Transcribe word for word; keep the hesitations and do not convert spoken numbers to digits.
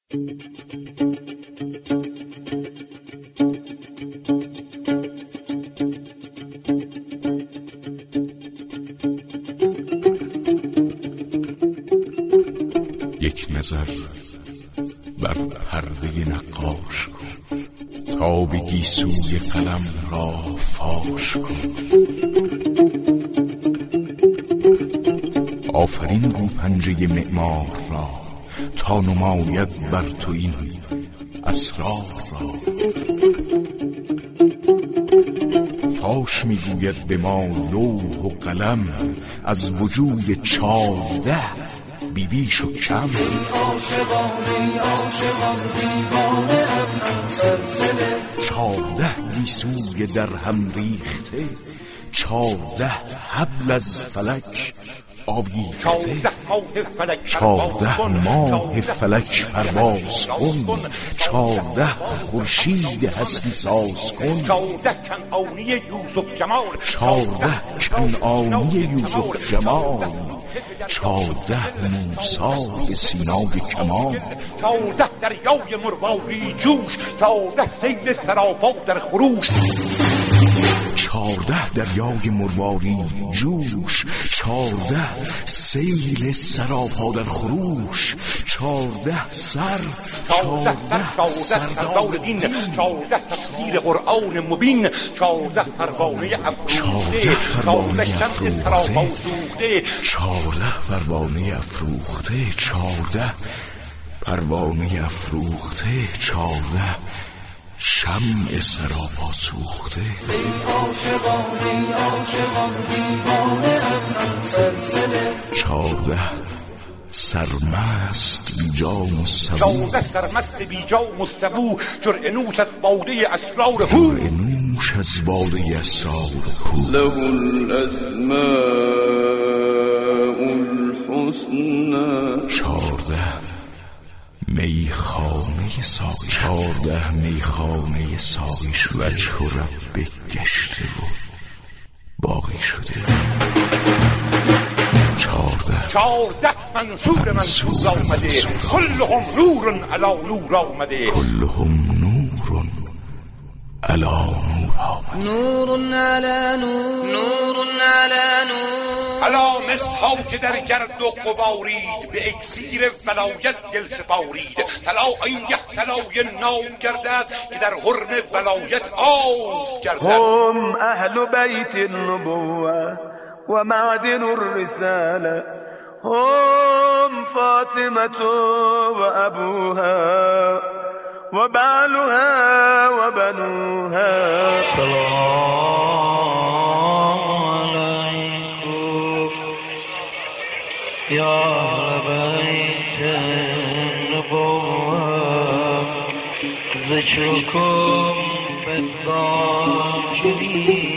یک نظر بر پرده نقاش کن تا به گیسوی قلم را فاش کن. آفرین گو پنجه معمار را تا نماید بر تو این اسرار را. فاش میگوید به ما لوح و قلم از وجود چارده بی بیش و کم. چارده گیسوی در هم ریخته، چارده حبل از فلک آویخته. چارده ماه فلک پرواز کن، چارده خورشید هستی ساز کن. چارده کنعانی یوسف جمال، چارده کنعانی یوسف جمال، چارده موسی به سینای کمال. چارده دریای مرواری جوش، چارده سیل سراپا در خروش. چارده دریای مرواری جوش، چارده سیل سراپا در خروش. چارده سر، چارده سردار دین، چارده تفسیر قرآن مبین. چارده پروانه افروخته، چارده شمع سراپا سوخته. چارده پروانه افروخته، چارده پروانه افروخته. چارده شمع سراپا سوخته. ای عاشقان ای عاشقان دیوانه ام سلسله. چارده سرمست بی جام و سبو، چارده سرمست بی جام و سبو. جرعه نوش از باده اسرار هو، جرعه نوش از باده اسرار هو. له الاسماء الحسنى. چارده میخانه ساقی، چارده میخانه ساقی شده. وجه رب گشته و باقی شده. چارده چارده منصور منصور آمده، کلهم نور علی نور آمده. کلهم نور علی نور آمده. نور علی نور، نور علی نور. علا مسها که در گرد و قبارید، به اکسیر ولایت دل سپارید. طلا این یک طلای ناب گردد که در حرم ولایت آب گردد. هم اهل بیت النبوة و معدن الرسالة. هم فاطمة و ابوها و بعلها و بنوها. يا بيت النبوة ذكركم في الضاجرين.